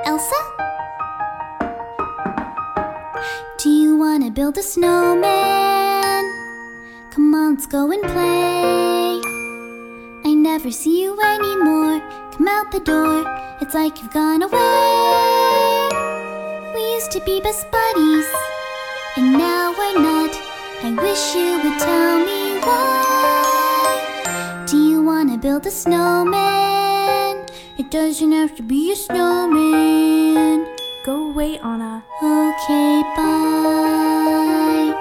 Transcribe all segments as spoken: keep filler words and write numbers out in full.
Elsa? Do you wanna build a snowman? Come on, let's go and play. I never see you anymore. Come out the door, it's like you've gone away. We used to be best buddies, and now we're not. I wish you would tell me why. Do you wanna build a snowman? It doesn't have to be a snowman. Go away, Anna. Okay, bye.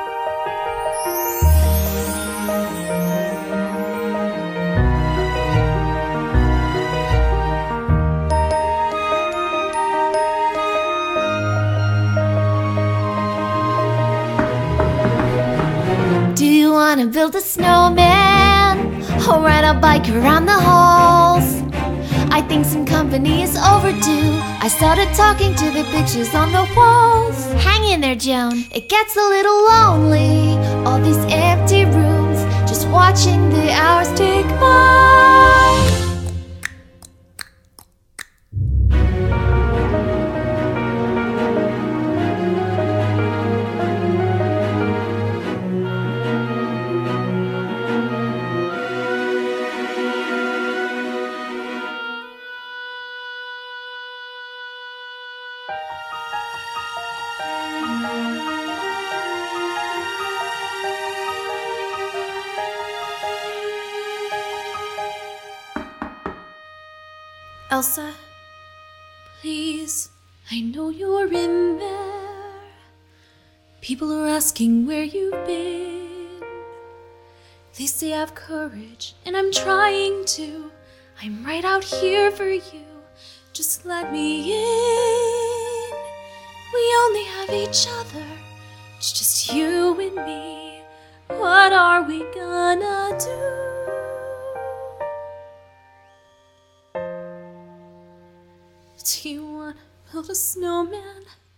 Do you wanna build a snowman or ride a bike around the halls? I think some company is overdue. I started talking to the pictures on the walls. Hang in there, Joan, it gets a little lonely. All these empty rooms, just watching the hours tick by. Elsa, please, I know you're in there. People are asking where you've been. They say I have courage, and I'm trying to. I'm right out here for you. Just let me in. We only have each other. It's just you and me. What are we gonna do? Do you want to build a snowman?